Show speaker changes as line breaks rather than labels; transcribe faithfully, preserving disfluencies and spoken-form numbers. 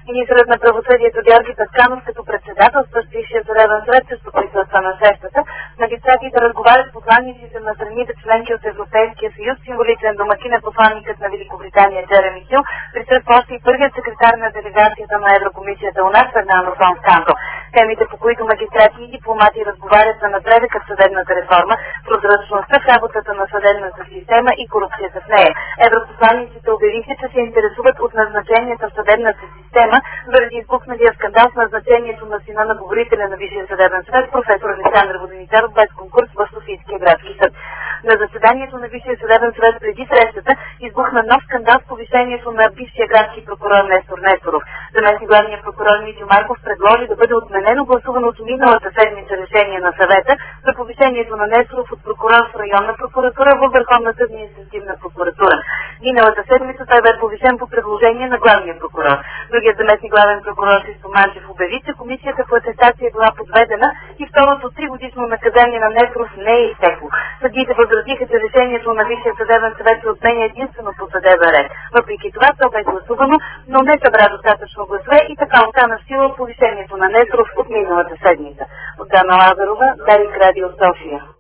Министърът на правосъдието Георги Петканов като председателстващ Висшия съдебен съвет също присъства на срещата. Магистратите разговарят с посланиците на страните членки от Европейския съюз. Символичен домакин е посланникът на Великобритания Джереми Хил. Присъства още и първият секретар на делегацията на Еврокомисията у нас Фернандо Фонсканто. Темите, по които магистрати и дипломати разговарят за напредъка в съдебната реформа, прозрачността в работата на съдебната система и корупцията в нея. Европосланниците обявиха, че се интересуват от назначенията в съдебната система заради избухналия скандал с назначението на сина на говорителя на Висшия съдебен съвет професор Александър Воденичаров без конкурс в Софийския градски съд. На заседанието на Висшия съдебен съвет преди срещата избухна нов скандал с повишението на бившия градски прокурор Нестор Несторов. Заместник главният прокурор Митьо Марков предложи да бъде отменено гласуваното миналата седмица решение на съвета за повишението на Несторов от прокурор в районна прокуратура във Върховната административна прокуратура. Миналата седмица той бе повишен по предложение на главния прокурор. Другият заместник главен прокурор Христо Манчев обяви, че комисията по атестация е била подведена и второто тригодишно наказание на Несторов не е изтекло. Съдиите възразиха, че решението на Висшия съдебен съвет се отменя единствено по съдебен ред. Въпреки това то бе гласувано, но не събра достатъчно гласове и така остана в сила повишението на Несторов от миналата седмица. От Дана Лазарова, Дарик, Радио София.